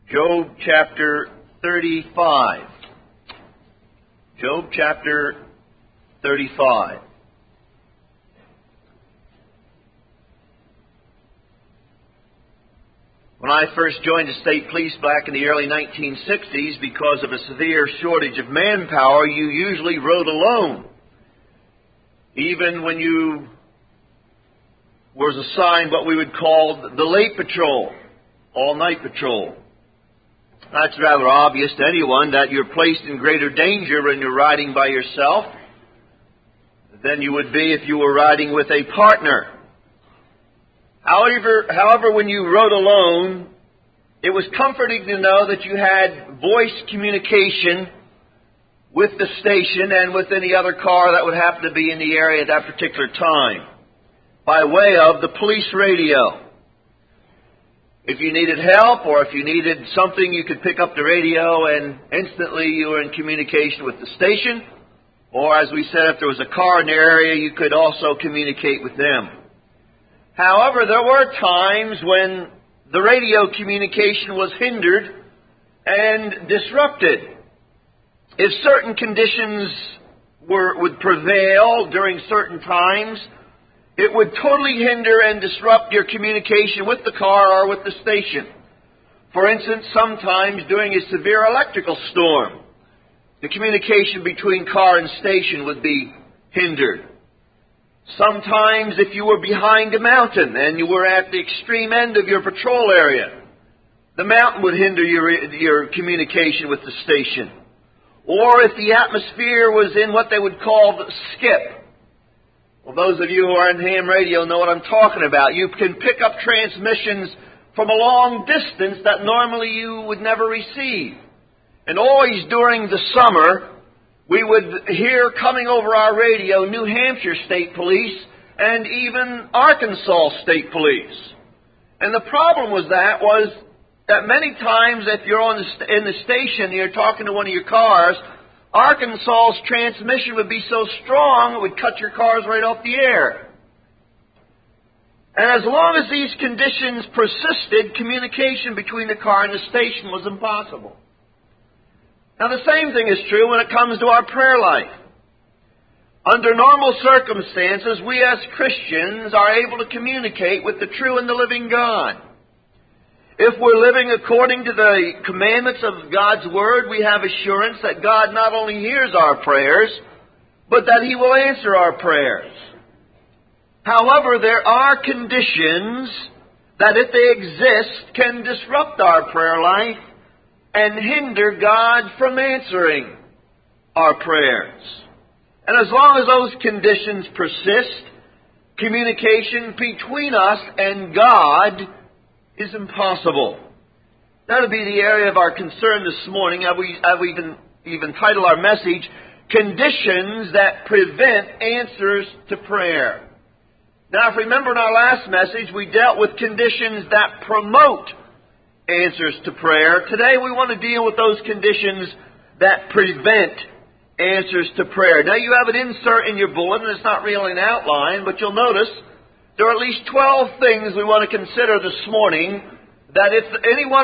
Job chapter 35. Job chapter 35. When I first joined the state police back in the early 1960s, because of a severe shortage of manpower, you usually rode alone. Even when you was assigned what we would call the late patrol, all-night patrol. That's rather obvious to anyone that you're placed in greater danger when you're riding by yourself than you would be if you were riding with a partner. However, when you rode alone, it was comforting to know that you had voice communication with the station and with any other car that would happen to be in the area at that particular time, by way of the police radio. If you needed help or if you needed something, you could pick up the radio and instantly you were in communication with the station. Or as we said, if there was a car in the area, you could also communicate with them. However, there were times when the radio communication was hindered and disrupted. If certain conditions would prevail during certain times, it would totally hinder and disrupt your communication with the car or with the station. For instance, sometimes during a severe electrical storm, the communication between car and station would be hindered. Sometimes if you were behind a mountain and you were at the extreme end of your patrol area, the mountain would hinder your communication with the station. Or if the atmosphere was in what they would call the skip. Well, those of you who are in ham radio know what I'm talking about. You can pick up transmissions from a long distance that normally you would never receive. And always during the summer, we would hear coming over our radio New Hampshire State Police and even Arkansas State Police. And the problem was that many times if you're in the station and you're talking to one of your cars, Arkansas's transmission would be so strong it would cut your cars right off the air. And as long as these conditions persisted, communication between the car and the station was impossible. Now the same thing is true when it comes to our prayer life. Under normal circumstances, we as Christians are able to communicate with the true and the living God. If we're living according to the commandments of God's Word, we have assurance that God not only hears our prayers, but that He will answer our prayers. However, there are conditions that, if they exist, can disrupt our prayer life and hinder God from answering our prayers. And as long as those conditions persist, communication between us and God is impossible. That would be the area of our concern this morning. We even titled our message, Conditions That Prevent Answers to Prayer. Now, if you remember in our last message, we dealt with conditions that promote answers to prayer. Today we want to deal with those conditions that prevent answers to prayer. Now, you have an insert in your bulletin. It's not really an outline, but you'll notice there are at least 12 things we want to consider this morning, that if any one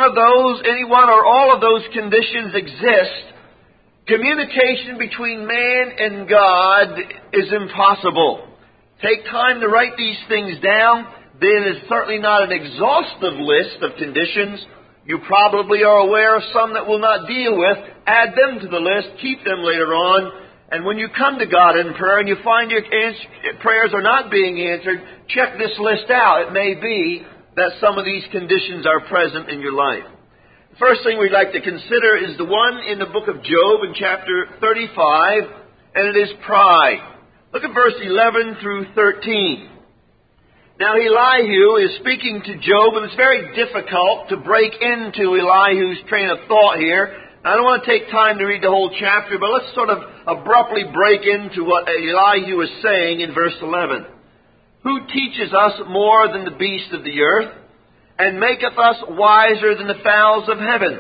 or all of those conditions exist, communication between man and God is impossible. Take time to write these things down. It is certainly not an exhaustive list of conditions. You probably are aware of some that we'll not deal with. Add them to the list. Keep them later on. And when you come to God in prayer and you find your prayers are not being answered, check this list out. It may be that some of these conditions are present in your life. The first thing we'd like to consider is the one in the book of Job in chapter 35, and it is pride. Look at verse 11 through 13. Now Elihu is speaking to Job, and it's very difficult to break into Elihu's train of thought here. I don't want to take time to read the whole chapter, but let's sort of abruptly break into what Elihu is saying in verse 11. Who teaches us more than the beasts of the earth, and maketh us wiser than the fowls of heaven?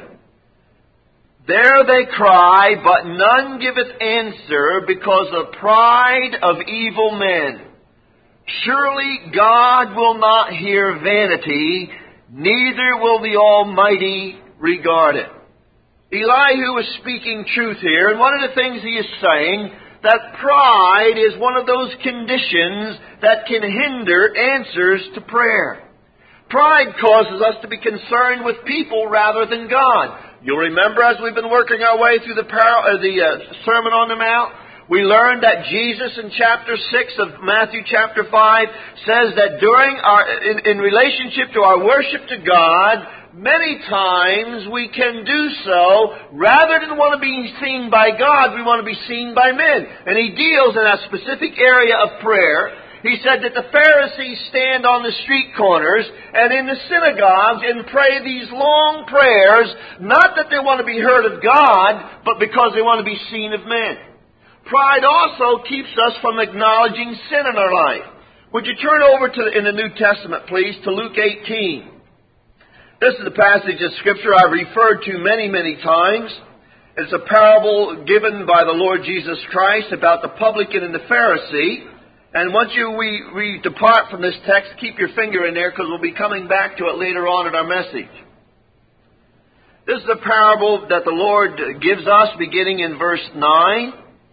There they cry, but none giveth answer, because of pride of evil men. Surely God will not hear vanity, neither will the Almighty regard it. Elihu is speaking truth here, and one of the things he is saying, that pride is one of those conditions that can hinder answers to prayer. Pride causes us to be concerned with people rather than God. You'll remember as we've been working our way through the Sermon on the Mount, we learned that Jesus in chapter 6 of Matthew chapter 5 says that in relationship to our worship to God, many times we can do so, rather than want to be seen by God, we want to be seen by men. And he deals in a specific area of prayer. He said that the Pharisees stand on the street corners and in the synagogues and pray these long prayers, not that they want to be heard of God, but because they want to be seen of men. Pride also keeps us from acknowledging sin in our life. Would you turn over in the New Testament, please, to Luke 18. This is a passage of Scripture I've referred to many, many times. It's a parable given by the Lord Jesus Christ about the publican and the Pharisee. And once we depart from this text, keep your finger in there because we'll be coming back to it later on in our message. This is a parable that the Lord gives us beginning in verse 9.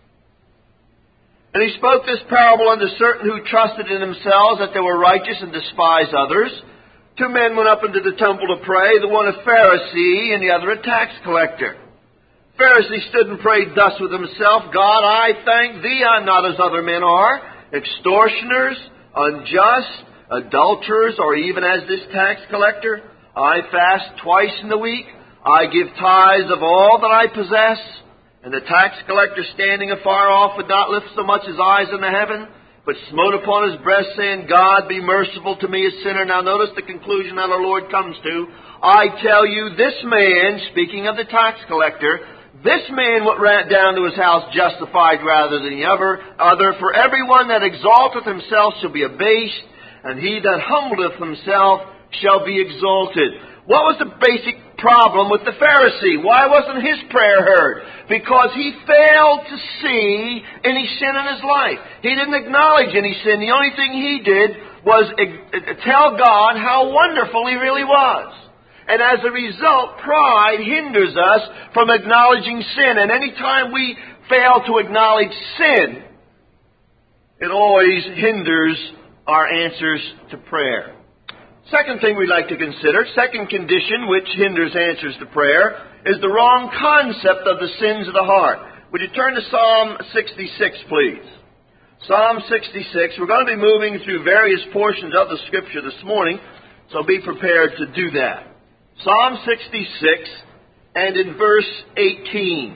And he spoke this parable unto certain who trusted in themselves that they were righteous and despised others. 2 men went up into the temple to pray, the one a Pharisee and the other a tax collector. Pharisee stood and prayed thus with himself, God, I thank thee, I'm not as other men are, extortioners, unjust, adulterers, or even as this tax collector. I fast twice in the week. I give tithes of all that I possess. And the tax collector standing afar off would not lift so much his eyes into heaven, but smote upon his breast, saying, God, be merciful to me, a sinner. Now notice the conclusion that our Lord comes to. I tell you, this man, speaking of the tax collector, this man went down to his house justified rather than the other. For everyone that exalteth himself shall be abased, and he that humbleth himself shall be exalted. What was the basic problem with the Pharisee? Why wasn't his prayer heard? Because he failed to see any sin in his life. He didn't acknowledge any sin. The only thing he did was tell God how wonderful he really was. And as a result, pride hinders us from acknowledging sin. And any time we fail to acknowledge sin, it always hinders our answers to prayer. Second thing we'd like to consider, second condition which hinders answers to prayer, is the wrong concept of the sins of the heart. Would you turn to Psalm 66, please? Psalm 66. We're going to be moving through various portions of the Scripture this morning, so be prepared to do that. Psalm 66, and in verse 18.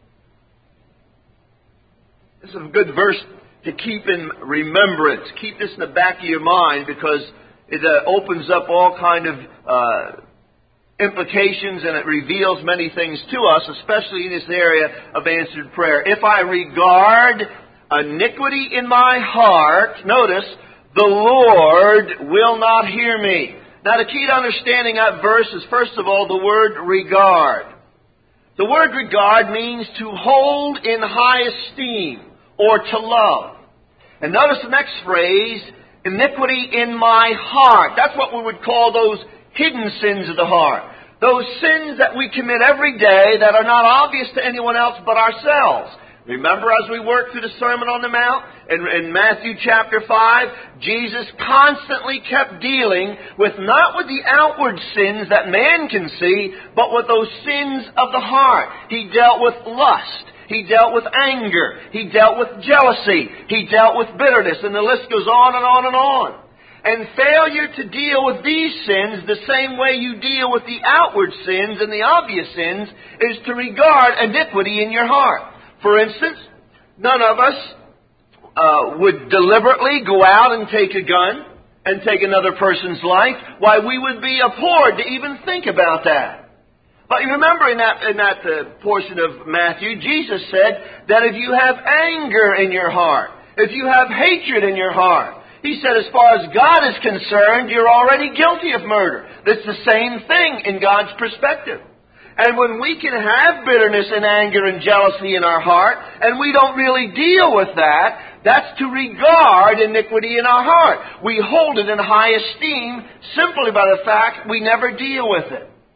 This is a good verse to keep in remembrance. Keep this in the back of your mind because it opens up all kind of implications and it reveals many things to us, especially in this area of answered prayer. If I regard iniquity in my heart, notice, the Lord will not hear me. Now the key to understanding that verse is first of all the word regard. The word regard means to hold in high esteem or to love. And notice the next phrase, iniquity in my heart. That's what we would call those hidden sins of the heart. Those sins that we commit every day that are not obvious to anyone else but ourselves. Remember as we worked through the Sermon on the Mount, in Matthew chapter 5, Jesus constantly kept dealing with not with the outward sins that man can see, but with those sins of the heart. He dealt with lust. He dealt with anger. He dealt with jealousy. He dealt with bitterness. And the list goes on and on and on. And failure to deal with these sins the same way you deal with the outward sins and the obvious sins is to regard iniquity in your heart. For instance, none of us would deliberately go out and take a gun and take another person's life. Why, we would be abhorred to even think about that. But you remember in that portion of Matthew, Jesus said that if you have anger in your heart, if you have hatred in your heart, He said as far as God is concerned, you're already guilty of murder. That's the same thing in God's perspective. And when we can have bitterness and anger and jealousy in our heart, and we don't really deal with that, that's to regard iniquity in our heart. We hold it in high esteem simply by the fact we never deal with it.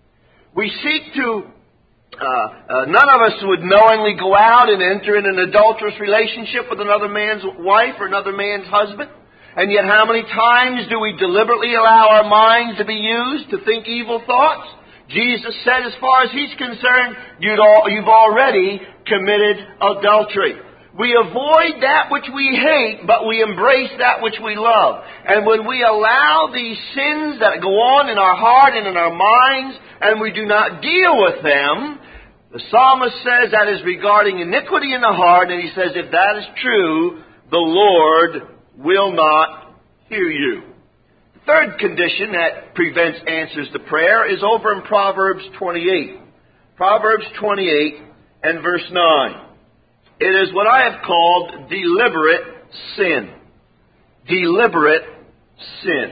We seek to, none of us would knowingly go out and enter in an adulterous relationship with another man's wife or another man's husband. And yet how many times do we deliberately allow our minds to be used to think evil thoughts? Jesus said, as far as He's concerned, you've already committed adultery. We avoid that which we hate, but we embrace that which we love. And when we allow these sins that go on in our heart and in our minds, and we do not deal with them, the psalmist says that is regarding iniquity in the heart, and he says, if that is true, the Lord will not hear you. The third condition that prevents answers to prayer is over in Proverbs 28. Proverbs 28 and verse 9. It is what I have called deliberate sin. Deliberate sin.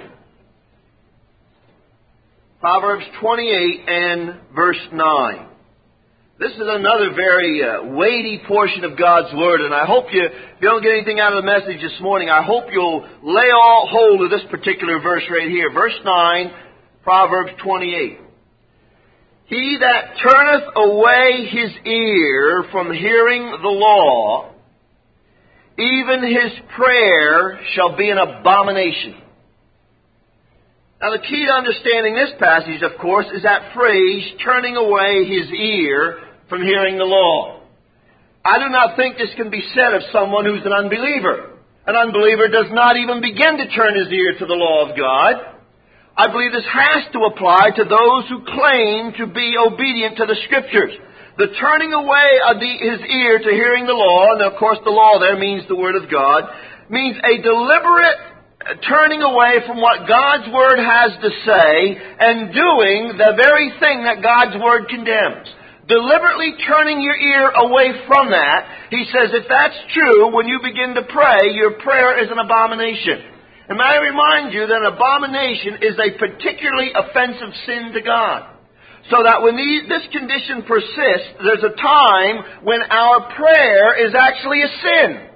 Proverbs 28 and verse 9. This is another very weighty portion of God's Word, and I hope if you don't get anything out of the message this morning, I hope you'll lay all hold of this particular verse right here. Verse 9, Proverbs 28. He that turneth away his ear from hearing the law, even his prayer shall be an abomination. Now the key to understanding this passage, of course, is that phrase, turning away his ear from hearing the law. I do not think this can be said of someone who's an unbeliever. An unbeliever does not even begin to turn his ear to the law of God. I believe this has to apply to those who claim to be obedient to the Scriptures. The turning away of his ear to hearing the law, and of course the law there means the Word of God, means a deliberate turning away from what God's Word has to say and doing the very thing that God's Word condemns. Deliberately turning your ear away from that, he says, if that's true, when you begin to pray, your prayer is an abomination. And may I remind you that an abomination is a particularly offensive sin to God. So that when this condition persists, there's a time when our prayer is actually a sin.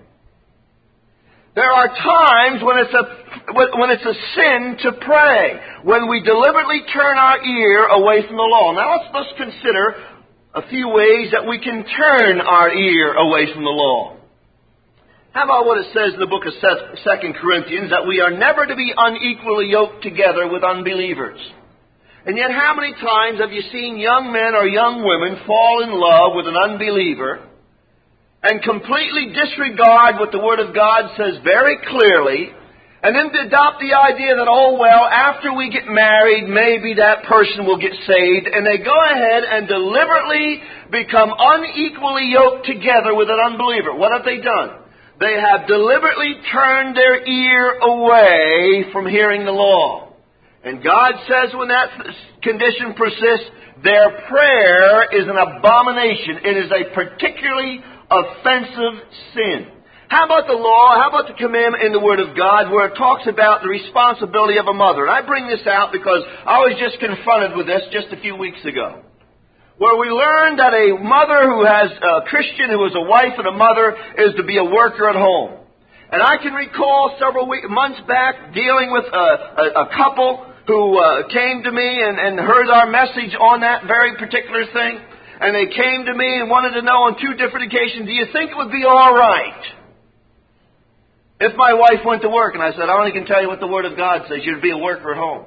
There are times when it's a sin to pray, when we deliberately turn our ear away from the law. Now let's consider a few ways that we can turn our ear away from the law. How about what it says in the book of 2 Corinthians, that we are never to be unequally yoked together with unbelievers? And yet how many times have you seen young men or young women fall in love with an unbeliever and completely disregard what the Word of God says very clearly, and then to adopt the idea that, oh well, after we get married, maybe that person will get saved, and they go ahead and deliberately become unequally yoked together with an unbeliever? What have they done? They have deliberately turned their ear away from hearing the law. And God says when that condition persists, their prayer is an abomination. It is a particularly offensive sin. How about the law? How about the commandment in the Word of God where it talks about the responsibility of a mother? And I bring this out because I was just confronted with this just a few weeks ago, where we learned that a mother who has a Christian, who is a wife and a mother, is to be a worker at home. And I can recall several months back dealing with a couple who came to me and heard our message on that very particular thing. And they came to me and wanted to know on 2 different occasions, do you think it would be all right if my wife went to work? And I said, I only can tell you what the Word of God says. You'd be a worker at home.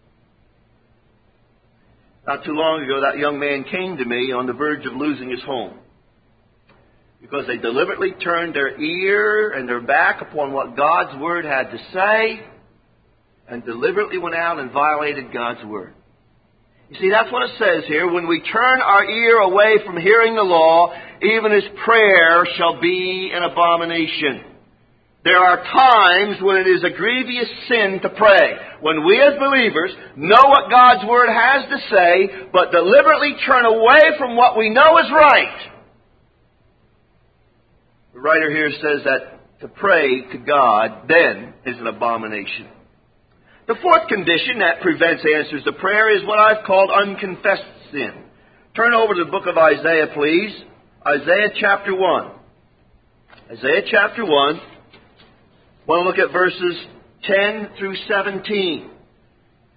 Not too long ago, that young man came to me on the verge of losing his home because they deliberately turned their ear and their back upon what God's Word had to say and deliberately went out and violated God's Word. You see, that's what it says here. When we turn our ear away from hearing the law, even his prayer shall be an abomination. There are times when it is a grievous sin to pray. When we as believers know what God's Word has to say, but deliberately turn away from what we know is right. The writer here says that to pray to God then is an abomination. The fourth condition that prevents answers to prayer is what I've called unconfessed sin. Turn over to the book of Isaiah, please. Isaiah chapter 1. Isaiah chapter 1. I want to look at verses 10 through 17.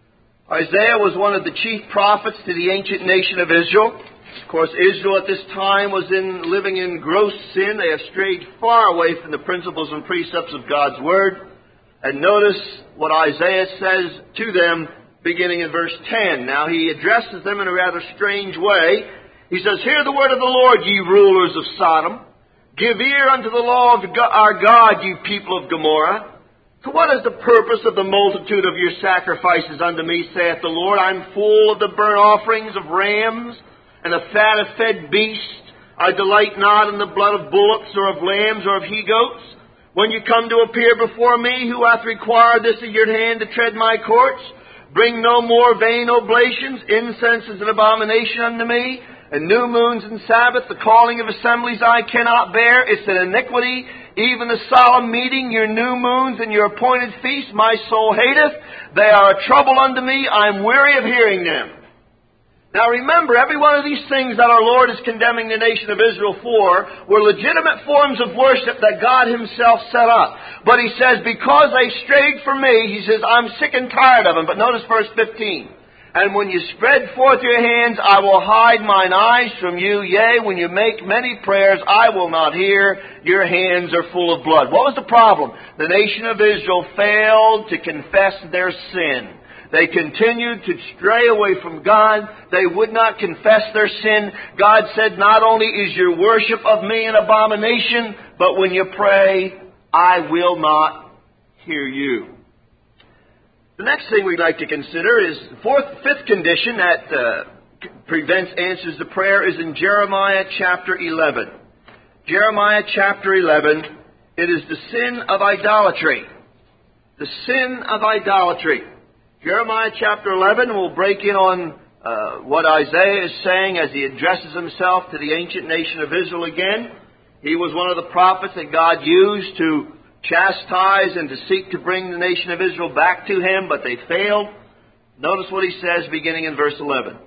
Isaiah was one of the chief prophets to the ancient nation of Israel. Of course, Israel at this time was living in gross sin. They have strayed far away from the principles and precepts of God's Word. And notice what Isaiah says to them beginning in verse 10. Now he addresses them in a rather strange way. He says, "Hear the word of the Lord, ye rulers of Sodom. Give ear unto the law of our God, you people of Gomorrah. For what is the purpose of the multitude of your sacrifices unto me, saith the Lord? I am full of the burnt offerings of rams, and the fat of fed beasts. I delight not in the blood of bullocks, or of lambs, or of he-goats. When you come to appear before me, who hath required this at your hand to tread my courts? Bring no more vain oblations. Incense is an abomination unto me. And new moons and Sabbath, the calling of assemblies I cannot bear. It's an iniquity. Even the solemn meeting, your new moons and your appointed feasts, my soul hateth. They are a trouble unto me. I am weary of hearing them." Now remember, every one of these things that our Lord is condemning the nation of Israel for were legitimate forms of worship that God Himself set up. But He says, because they strayed from me, He says, I'm sick and tired of them. But notice verse 15. "And when you spread forth your hands, I will hide mine eyes from you. Yea, when you make many prayers, I will not hear. Your hands are full of blood." What was the problem? The nation of Israel failed to confess their sin. They continued to stray away from God. They would not confess their sin. God said, not only is your worship of me an abomination, but when you pray, I will not hear you. The next thing we'd like to consider is the fifth condition that prevents answers to prayer is in Jeremiah chapter 11. Jeremiah chapter 11, it is the sin of idolatry. The sin of idolatry. Jeremiah chapter 11 will break in on what Isaiah is saying as he addresses himself to the ancient nation of Israel again. He was one of the prophets that God used to chastise and to seek to bring the nation of Israel back to Him, but they failed. Notice what he says beginning in verse 11.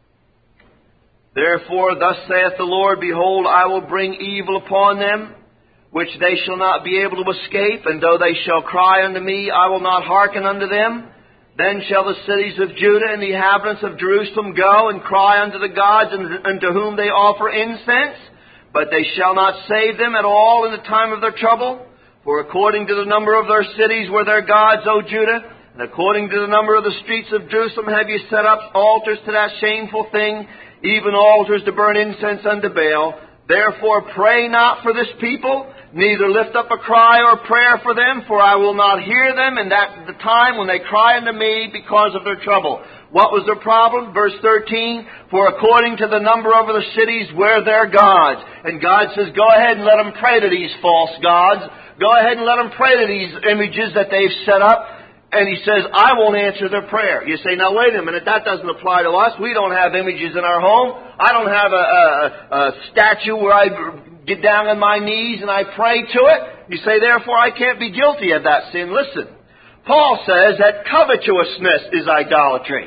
"Therefore thus saith the Lord, Behold, I will bring evil upon them, which they shall not be able to escape, and though they shall cry unto me, I will not hearken unto them. Then shall the cities of Judah and the inhabitants of Jerusalem go and cry unto the gods unto whom they offer incense, but they shall not save them at all in the time of their trouble. For according to the number of their cities were their gods, O Judah, and according to the number of the streets of Jerusalem have you set up altars to that shameful thing, even altars to burn incense unto Baal. Therefore pray not for this people, neither lift up a cry or prayer for them, for I will not hear them in the time when they cry unto me because of their trouble." What was their problem? Verse 13, "For according to the number of the cities were their gods." And God says, go ahead and let them pray to these false gods. Go ahead and let them pray to these images that they've set up. And He says, I won't answer their prayer. You say, now wait a minute, that doesn't apply to us. We don't have images in our home. I don't have a statue where I get down on my knees and I pray to it. You say, therefore I can't be guilty of that sin. Listen, Paul says that covetousness is idolatry.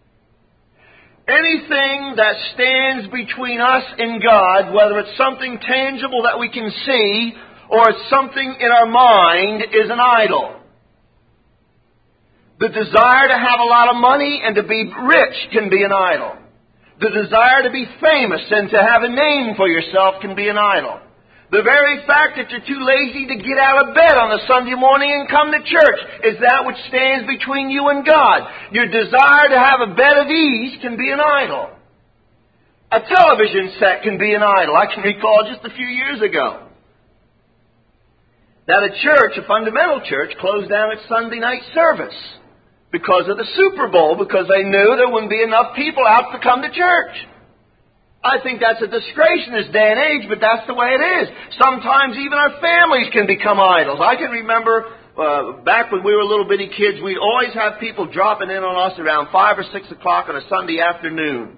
Anything that stands between us and God, whether it's something tangible that we can see or it's something in our mind, is an idol. The desire to have a lot of money and to be rich can be an idol. The desire to be famous and to have a name for yourself can be an idol. The very fact that you're too lazy to get out of bed on a Sunday morning and come to church is that which stands between you and God. Your desire to have a bed of ease can be an idol. A television set can be an idol. I can recall just a few years ago that a church, a fundamental church, closed down its Sunday night service because of the Super Bowl, because they knew there wouldn't be enough people out to come to church. I think that's a disgrace in this day and age, but that's the way it is. Sometimes even our families can become idols. I can remember back when we were little bitty kids, we'd always have people dropping in on us around 5 or 6 o'clock on a Sunday afternoon.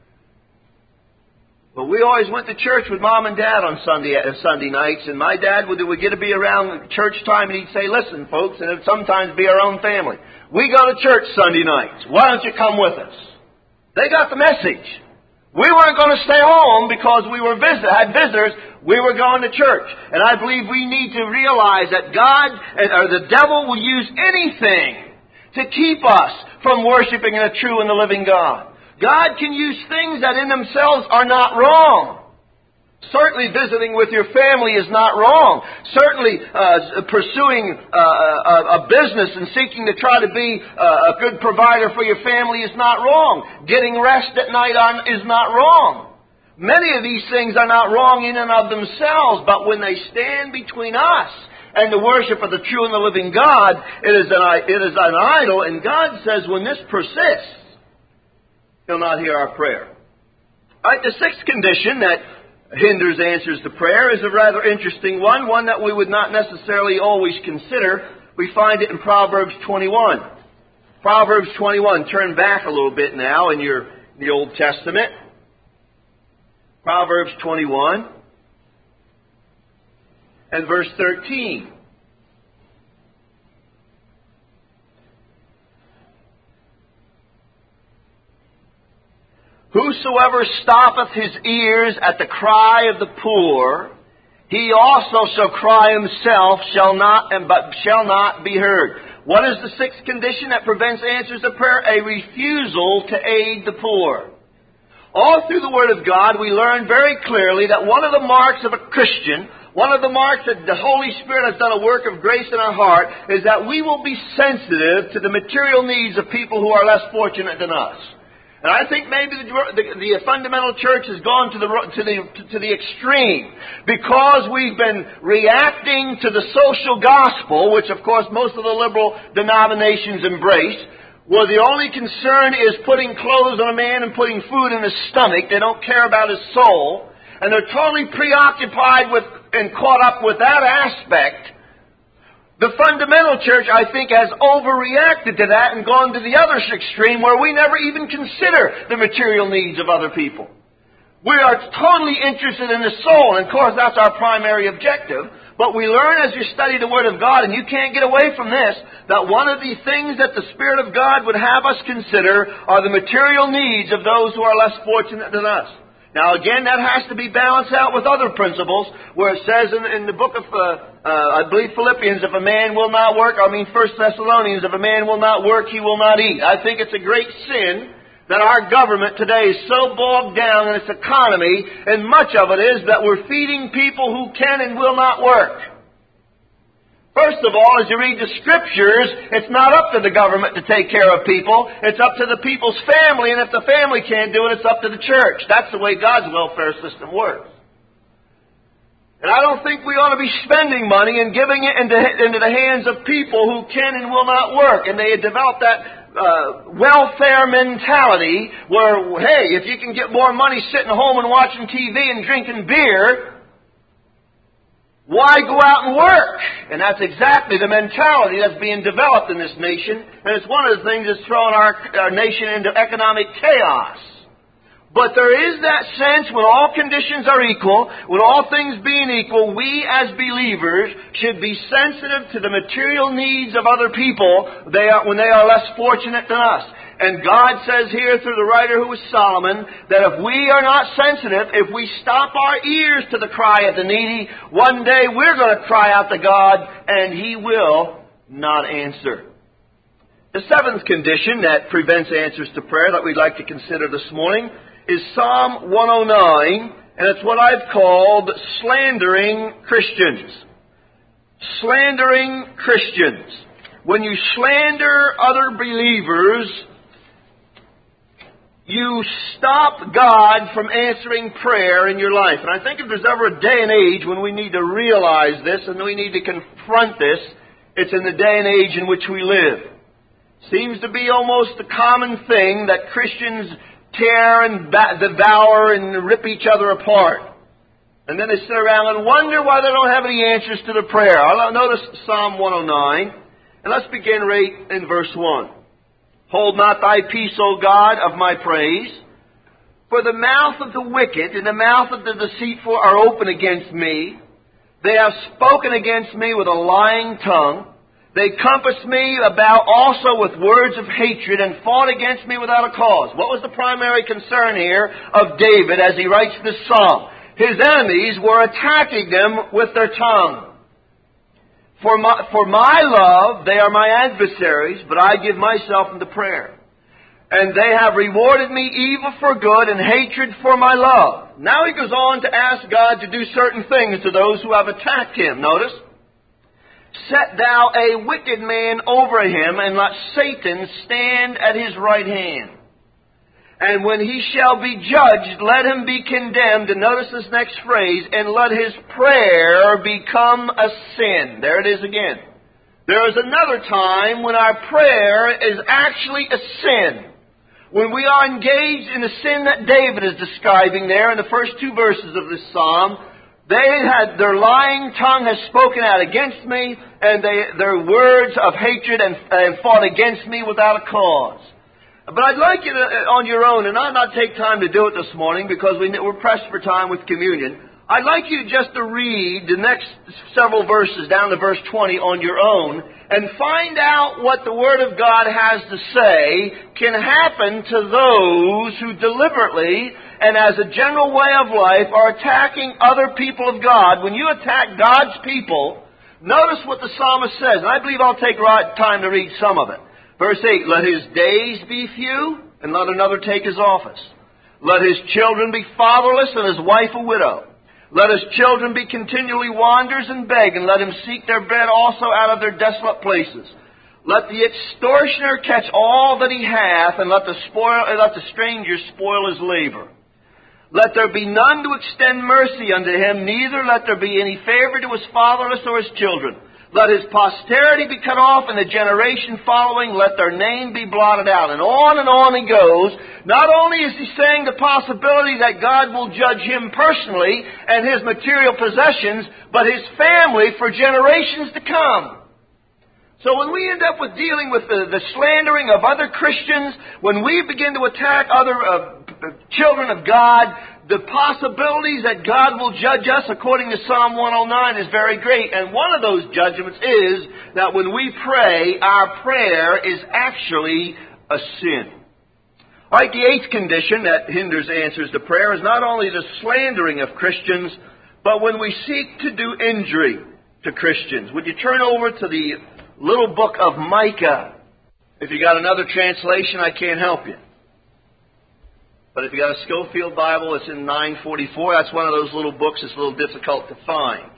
But we always went to church with Mom and Dad on Sunday nights, and my dad would get to be around church time, and he'd say, listen, folks, and it would sometimes be our own family. We go to church Sunday nights. Why don't you come with us? They got the message. We weren't going to stay home because we had visitors. We were going to church. And I believe we need to realize that God or the devil will use anything to keep us from worshiping the true and the living God. God can use things that in themselves are not wrong. Certainly visiting with your family is not wrong. Certainly pursuing a business and seeking to try to be a good provider for your family is not wrong. Getting rest at night is not wrong. Many of these things are not wrong in and of themselves, but when they stand between us and the worship of the true and the living God, it is an idol, and God says when this persists, He'll not hear our prayer. All right, the sixth condition that hinders answers to prayer is a rather interesting one that we would not necessarily always consider. We find it in Proverbs 21. Proverbs 21. Turn back a little bit now in the Old Testament. Proverbs 21 and verse 13. Whosoever stoppeth his ears at the cry of the poor, he also shall cry himself, but shall not be heard. What is the sixth condition that prevents answers to prayer? A refusal to aid the poor. All through the Word of God, we learn very clearly that one of the marks of a Christian, one of the marks that the Holy Spirit has done a work of grace in our heart, is that we will be sensitive to the material needs of people who are less fortunate than us. And I think maybe the fundamental church has gone to the extreme because we've been reacting to the social gospel, which of course most of the liberal denominations embrace, where the only concern is putting clothes on a man and putting food in his stomach. They don't care about his soul. And they're totally preoccupied with and caught up with that aspect. The fundamental church, I think, has overreacted to that and gone to the other extreme where we never even consider the material needs of other people. We are totally interested in the soul, and of course that's our primary objective. But we learn as you study the Word of God, and you can't get away from this, that one of the things that the Spirit of God would have us consider are the material needs of those who are less fortunate than us. Now again, that has to be balanced out with other principles, where it says in the book of, I believe Philippians, if a man will not work, 1 Thessalonians, if a man will not work, he will not eat. I think it's a great sin that our government today is so bogged down in its economy, and much of it is that we're feeding people who can and will not work. First of all, as you read the Scriptures, it's not up to the government to take care of people. It's up to the people's family, and if the family can't do it, it's up to the church. That's the way God's welfare system works. And I don't think we ought to be spending money and giving it into the hands of people who can and will not work. And they had developed that welfare mentality where, hey, if you can get more money sitting home and watching TV and drinking beer, why go out and work? And that's exactly the mentality that's being developed in this nation. And it's one of the things that's throwing our nation into economic chaos. But there is that sense when all conditions are equal, when all things being equal, we as believers should be sensitive to the material needs of other people when they are less fortunate than us. And God says here through the writer who was Solomon, that if we are not sensitive, if we stop our ears to the cry of the needy, one day we're going to cry out to God and He will not answer. The seventh condition that prevents answers to prayer that we'd like to consider this morning is Psalm 109, and it's what I've called slandering Christians. Slandering Christians. When you slander other believers, you stop God from answering prayer in your life. And I think if there's ever a day and age when we need to realize this and we need to confront this, it's in the day and age in which we live. Seems to be almost a common thing that Christians tear and devour and rip each other apart. And then they sit around and wonder why they don't have any answers to the prayer. I'll notice Psalm 109, and let's begin right in verse 1. Hold not thy peace, O God, of my praise. For the mouth of the wicked and the mouth of the deceitful are open against me. They have spoken against me with a lying tongue. They compassed me about also with words of hatred and fought against me without a cause. What was the primary concern here of David as he writes this psalm? His enemies were attacking them with their tongue. For my love, they are my adversaries, but I give myself into prayer. And they have rewarded me evil for good and hatred for my love. Now he goes on to ask God to do certain things to those who have attacked him. Notice. Set thou a wicked man over him, and let Satan stand at his right hand. And when he shall be judged, let him be condemned. And notice this next phrase, and let his prayer become a sin. There it is again. There is another time when our prayer is actually a sin. When we are engaged in the sin that David is describing there in the first two verses of this psalm, their lying tongue has spoken out against me, and their words of hatred and fought against me without a cause. But I'd like you to, on your own, and I'll not take time to do it this morning because we're pressed for time with communion. I'd like you just to read the next several verses down to verse 20 on your own and find out what the Word of God has to say can happen to those who deliberately and as a general way of life are attacking other people of God. When you attack God's people, notice what the psalmist says, and I believe I'll take time to read some of it. Verse 8, let his days be few, and let another take his office. Let his children be fatherless, and his wife a widow. Let his children be continually wanderers and beg, and let him seek their bread also out of their desolate places. Let the extortioner catch all that he hath, and let the stranger spoil his labor. Let there be none to extend mercy unto him, neither let there be any favor to his fatherless or his children. Let his posterity be cut off, and the generation following, let their name be blotted out. And on he goes. Not only is he saying the possibility that God will judge him personally and his material possessions, but his family for generations to come. So when we end up with dealing with the slandering of other Christians, when we begin to attack other children of God, the possibilities that God will judge us according to Psalm 109 is very great. And one of those judgments is that when we pray, our prayer is actually a sin. All right, the eighth condition that hinders answers to prayer is not only the slandering of Christians, but when we seek to do injury to Christians. Would you turn over to the little book of Micah? If you got another translation, I can't help you. But if you got a Schofield Bible, it's in 944. That's one of those little books that's a little difficult to find.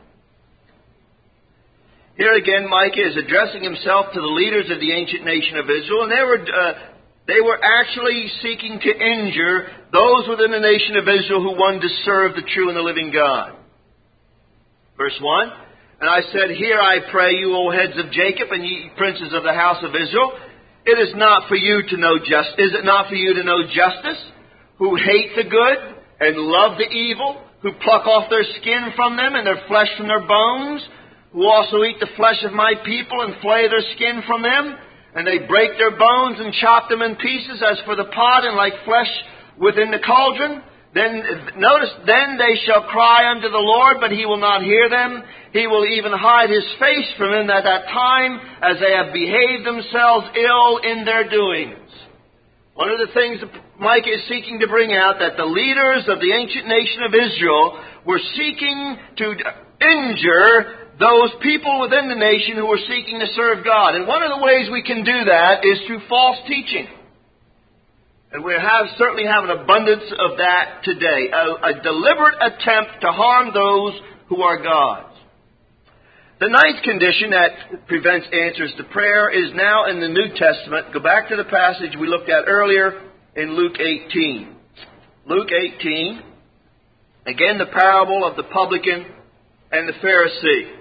Here again, Micah is addressing himself to the leaders of the ancient nation of Israel, and they were actually seeking to injure those within the nation of Israel who wanted to serve the true and the living God. Verse 1, and I said, hear I pray you, O heads of Jacob, and ye princes of the house of Israel, it is not for you to know justice. Is it not for you to know justice? Who hate the good and love the evil, who pluck off their skin from them and their flesh from their bones, who also eat the flesh of my people and flay their skin from them, and they break their bones and chop them in pieces as for the pot and like flesh within the cauldron. Then they shall cry unto the Lord, but he will not hear them. He will even hide his face from them at that time, as they have behaved themselves ill in their doings. One of the things that Micah is seeking to bring out, that the leaders of the ancient nation of Israel were seeking to injure those people within the nation who were seeking to serve God. And one of the ways we can do that is through false teaching. And we certainly have an abundance of that today. A deliberate attempt to harm those who are God's. The ninth condition that prevents answers to prayer is now in the New Testament. Go back to the passage we looked at earlier in Luke 18. Luke 18, again the parable of the publican and the Pharisee.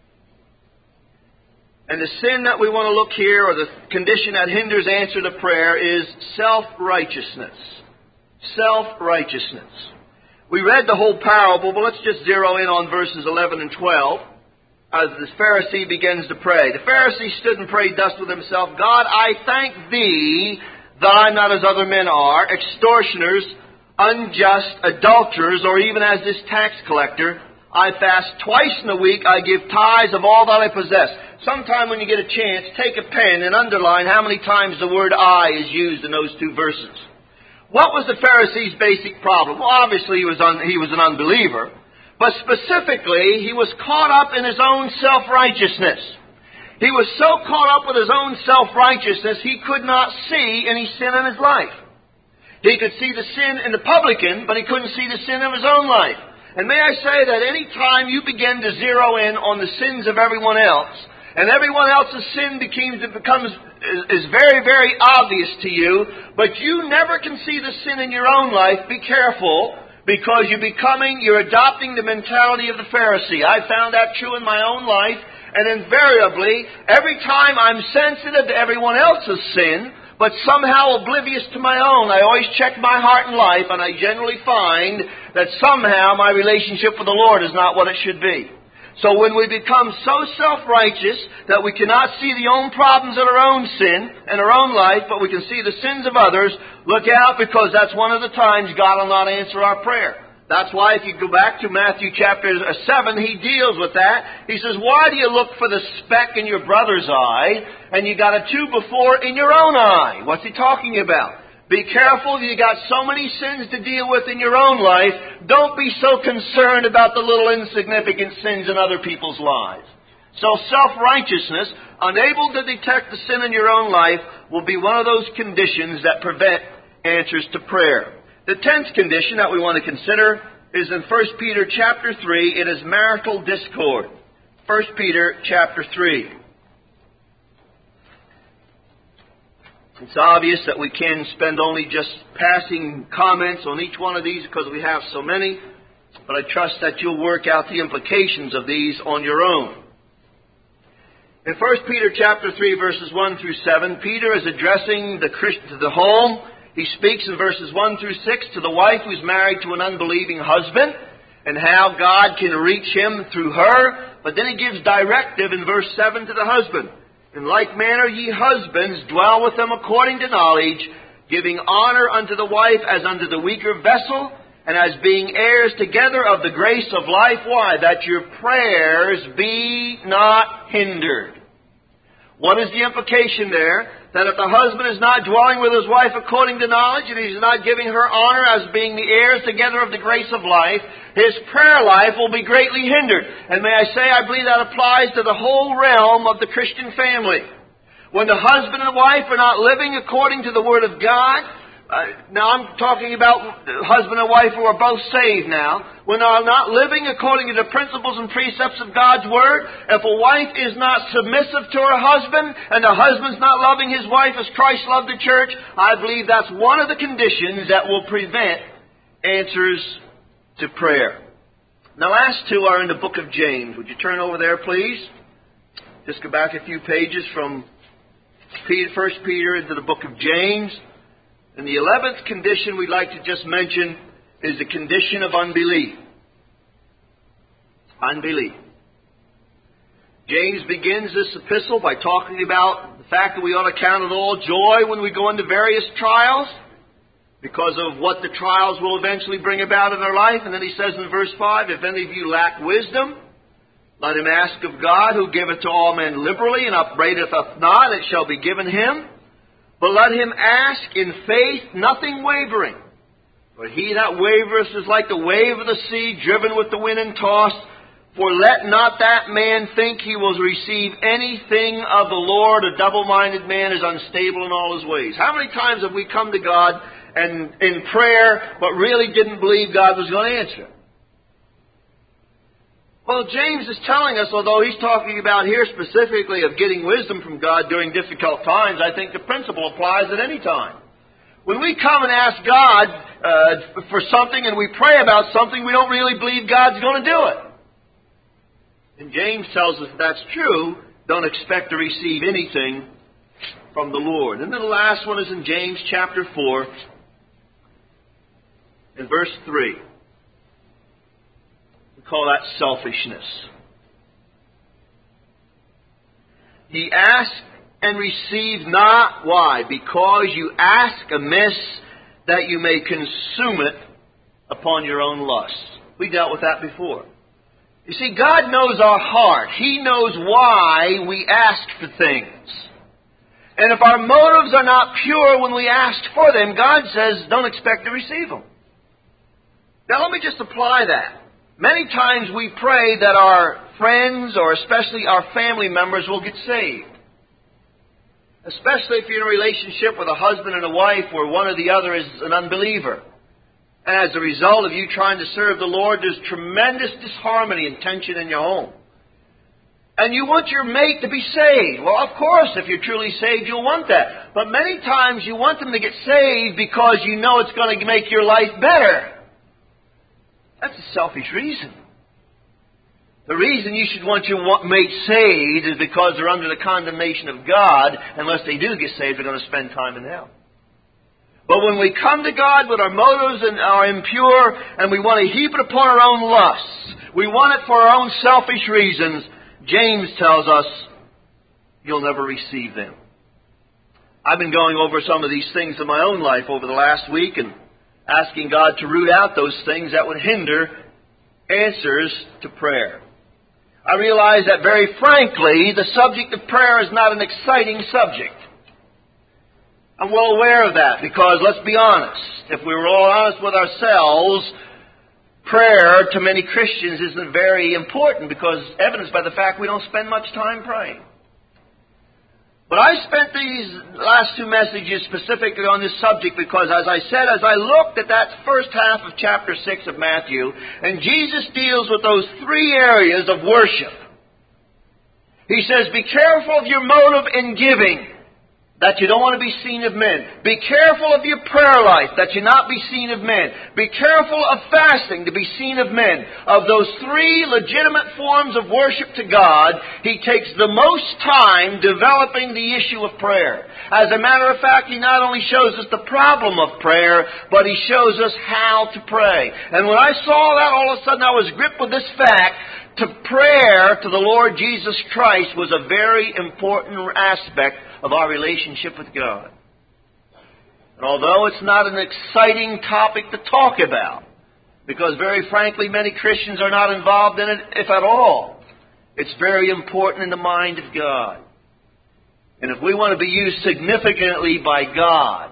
And the sin that we want to look here, or the condition that hinders answer to prayer, is self-righteousness. Self-righteousness. We read the whole parable, but let's just zero in on verses 11 and 12. As the Pharisee begins to pray. The Pharisee stood and prayed thus with himself, God, I thank thee that I'm not as other men are, extortioners, unjust, adulterers, or even as this tax collector. I fast twice in a week. I give tithes of all that I possess. Sometime when you get a chance, take a pen and underline how many times the word I is used in those two verses. What was the Pharisee's basic problem? Well, obviously he was an unbeliever. But specifically, he was caught up in his own self-righteousness. He was so caught up with his own self-righteousness, he could not see any sin in his life. He could see the sin in the publican, but he couldn't see the sin of his own life. And may I say that any time you begin to zero in on the sins of everyone else, and everyone else's sin is very, very obvious to you, but you never can see the sin in your own life, be careful, because you're adopting the mentality of the Pharisee. I found that true in my own life, and invariably, every time I'm sensitive to everyone else's sin, but somehow oblivious to my own, I always check my heart and life, and I generally find that somehow my relationship with the Lord is not what it should be. So when we become so self-righteous that we cannot see the own problems of our own sin and our own life, but we can see the sins of others, look out, because that's one of the times God will not answer our prayer. That's why if you go back to Matthew chapter 7, he deals with that. He says, why do you look for the speck in your brother's eye and you got a 2 before in your own eye? What's he talking about? Be careful, you got so many sins to deal with in your own life. Don't be so concerned about the little insignificant sins in other people's lives. So self-righteousness, unable to detect the sin in your own life, will be one of those conditions that prevent answers to prayer. The 10th condition that we want to consider is in 1 Peter chapter 3. It is marital discord. 1 Peter chapter 3. It's obvious that we can spend only just passing comments on each one of these because we have so many, but I trust that you'll work out the implications of these on your own. In 1 Peter chapter 3, verses 1 through 7, Peter is addressing the home. He speaks in verses 1 through 6 to the wife who's married to an unbelieving husband and how God can reach him through her. But then he gives directive in verse 7 to the husband. In like manner, ye husbands, dwell with them according to knowledge, giving honor unto the wife as unto the weaker vessel, and as being heirs together of the grace of life. Why? That your prayers be not hindered. What is the implication there? That if the husband is not dwelling with his wife according to knowledge, and he's not giving her honor as being the heirs together of the grace of life, his prayer life will be greatly hindered. And may I say, I believe that applies to the whole realm of the Christian family. When the husband and wife are not living according to the Word of God, now I'm talking about husband and wife who are both saved now. When they are not living according to the principles and precepts of God's Word, if a wife is not submissive to her husband, and the husband's not loving his wife as Christ loved the church, I believe that's one of the conditions that will prevent answers to prayer. The last two are in the book of James. Would you turn over there, please? Just go back a few pages from 1 Peter into the book of James. And the 11th condition we'd like to just mention is the condition of unbelief. Unbelief. James begins this epistle by talking about the fact that we ought to count it all joy when we go into various trials, because of what the trials will eventually bring about in our life. And then he says in verse 5, if any of you lack wisdom, let him ask of God, who giveth to all men liberally, and upbraideth not, it shall be given him. But let him ask in faith, nothing wavering. For he that wavereth is like the wave of the sea, driven with the wind and tossed. For let not that man think he will receive anything of the Lord. A double-minded man is unstable in all his ways. How many times have we come to God and in prayer, but really didn't believe God was going to answer? Well, James is telling us, although he's talking about here specifically of getting wisdom from God during difficult times, I think the principle applies at any time. When we come and ask God for something and we pray about something, we don't really believe God's going to do it. And James tells us that's true. Don't expect to receive anything from the Lord. And then the last one is in James chapter 4, in verse 3. Call that selfishness. Ye ask and receive not. Why? Because you ask amiss, that you may consume it upon your own lusts. We dealt with that before. You see, God knows our heart. He knows why we ask for things. And if our motives are not pure when we ask for them, God says, don't expect to receive them. Now let me just apply that. Many times we pray that our friends, or especially our family members, will get saved. Especially if you're in a relationship with a husband and a wife where one or the other is an unbeliever. And as a result of you trying to serve the Lord, there's tremendous disharmony and tension in your home. And you want your mate to be saved. Well, of course, if you're truly saved, you'll want that. But many times you want them to get saved because you know it's going to make your life better. That's a selfish reason. The reason you should want your mate saved is because they're under the condemnation of God. Unless they do get saved, they're going to spend time in hell. But when we come to God with our motives and are impure, and we want to heap it upon our own lusts, we want it for our own selfish reasons, James tells us, you'll never receive them. I've been going over some of these things in my own life over the last week and asking God to root out those things that would hinder answers to prayer. I realize that very frankly, the subject of prayer is not an exciting subject. I'm well aware of that because, let's be honest, if we were all honest with ourselves, prayer to many Christians isn't very important because evidenced by the fact we don't spend much time praying. But I spent these last two messages specifically on this subject because, as I said, as I looked at that first half of chapter 6 of Matthew, and Jesus deals with those three areas of worship. He says, be careful of your motive in giving, that you don't want to be seen of men. Be careful of your prayer life, that you not be seen of men. Be careful of fasting, to be seen of men. Of those three legitimate forms of worship to God, He takes the most time developing the issue of prayer. As a matter of fact, He not only shows us the problem of prayer, but He shows us how to pray. And when I saw that, all of a sudden I was gripped with this fact. To prayer to the Lord Jesus Christ was a very important aspect of our relationship with God. And although it's not an exciting topic to talk about, because very frankly many Christians are not involved in it, if at all, it's very important in the mind of God. And if we want to be used significantly by God,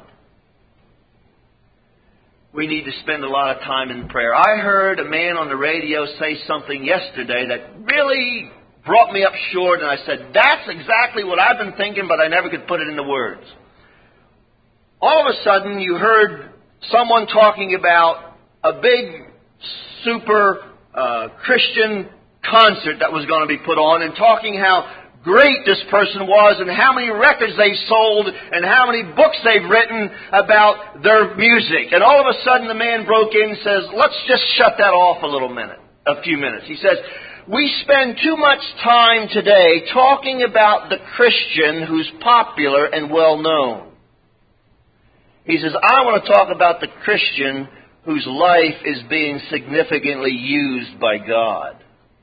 we need to spend a lot of time in prayer. I heard a man on the radio say something yesterday that really brought me up short, and I said, that's exactly what I've been thinking, but I never could put it into words. All of a sudden, you heard someone talking about a big, super Christian concert that was going to be put on, and talking how great this person was, and how many records they sold, and how many books they've written about their music. And all of a sudden, the man broke in and says, let's just shut that off a few minutes. He says, we spend too much time today talking about the Christian who's popular and well known. He says, I want to talk about the Christian whose life is being significantly used by God.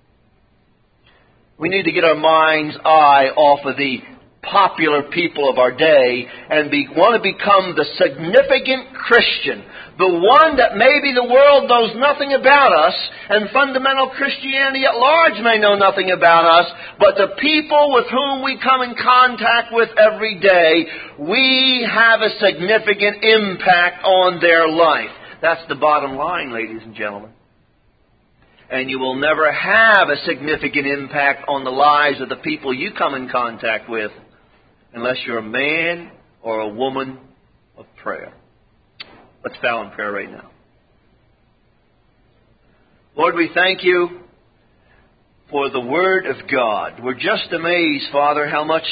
We need to get our mind's eye off of the popular people of our day and want to become the significant Christian, the one that maybe the world knows nothing about us, and fundamental Christianity at large may know nothing about us, but the people with whom we come in contact with every day, we have a significant impact on their life. That's the bottom line, ladies and gentlemen. And you will never have a significant impact on the lives of the people you come in contact with unless you're a man or a woman of prayer. Let's bow in prayer right now. Lord, we thank You for the Word of God. We're just amazed, Father, how much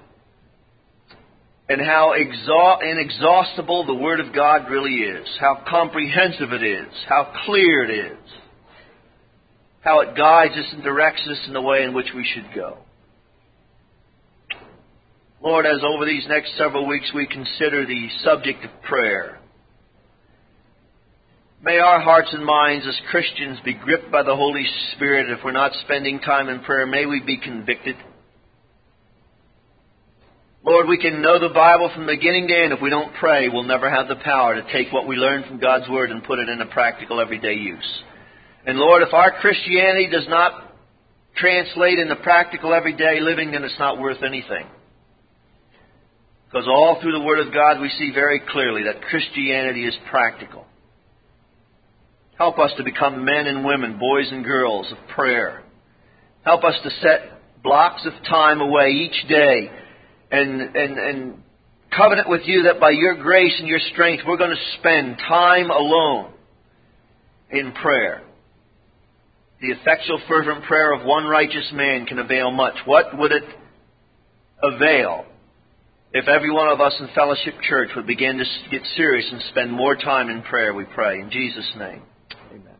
and how inexhaustible the Word of God really is. How comprehensive it is. How clear it is. How it guides us and directs us in the way in which we should go. Lord, as over these next several weeks we consider the subject of prayer, may our hearts and minds as Christians be gripped by the Holy Spirit. If we're not spending time in prayer, may we be convicted. Lord, we can know the Bible from beginning to end. If we don't pray, we'll never have the power to take what we learn from God's Word and put it into practical everyday use. And Lord, if our Christianity does not translate into practical everyday living, then it's not worth anything. Because all through the Word of God we see very clearly that Christianity is practical. Help us to become men and women, boys and girls of prayer. Help us to set blocks of time away each day and covenant with you that by your grace and your strength we're going to spend time alone in prayer. The effectual fervent prayer of one righteous man can avail much. What would it avail if every one of us in Fellowship Church would begin to get serious and spend more time in prayer, we pray. In Jesus' name.